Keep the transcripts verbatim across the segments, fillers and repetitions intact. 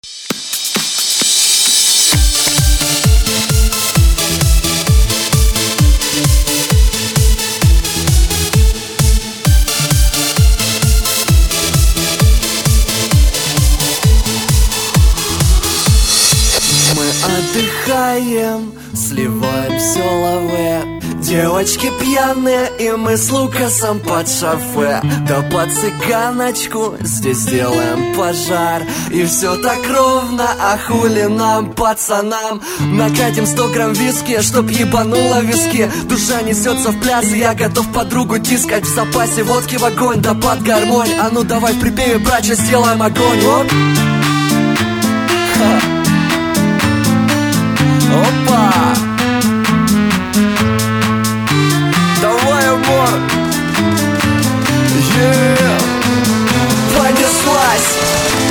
Отдыхаем, сливаем все лаве. Девочки пьяные, и мы с Лукасом под шофе. Да под цыганочку здесь делаем пожар. И все так ровно, а хули нам, пацанам. Накатим сто грамм виски, чтоб ебануло виски. Душа несется в пляс, и я готов подругу тискать. В запасе водки в огонь, да под гармонь. А ну давай в припеве, братья, сделаем огонь. Оп. Ха. Опа! Давай, амор! Yeah! Понеслась!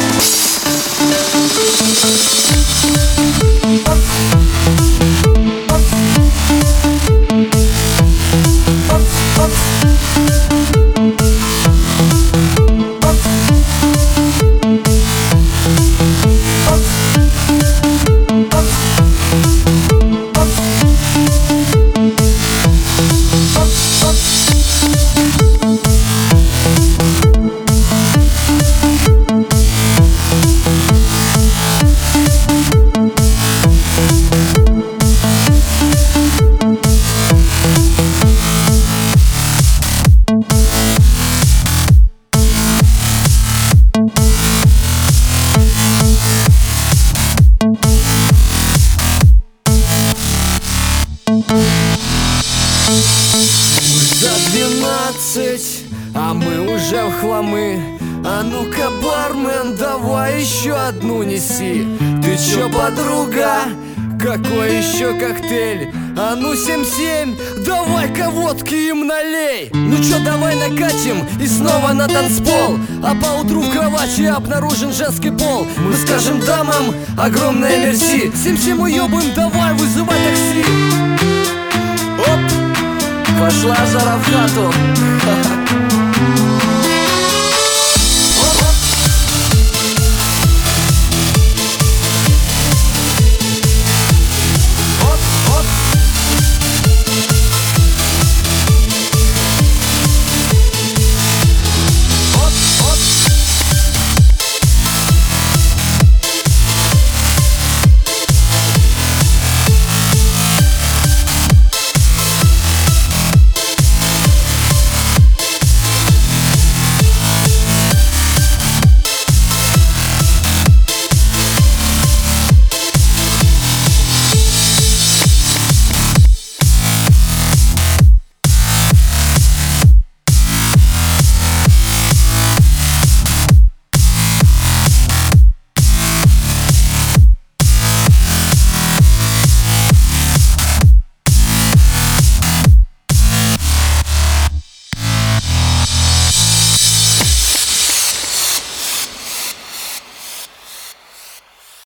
За двенадцать, а мы уже в хламы. А ну-ка, бармен, давай еще одну неси. Ты чё, подруга? Какой еще коктейль? А ну, семь-семь, давай-ка водки им налей. Ну чё, давай накатим и снова на танцпол. А поутру в кровати обнаружен женский пол. Мы скажем дамам огромное мерси. Семь-семь уёбываем, давай вызывай такси. Оп! Пошла жара в хату.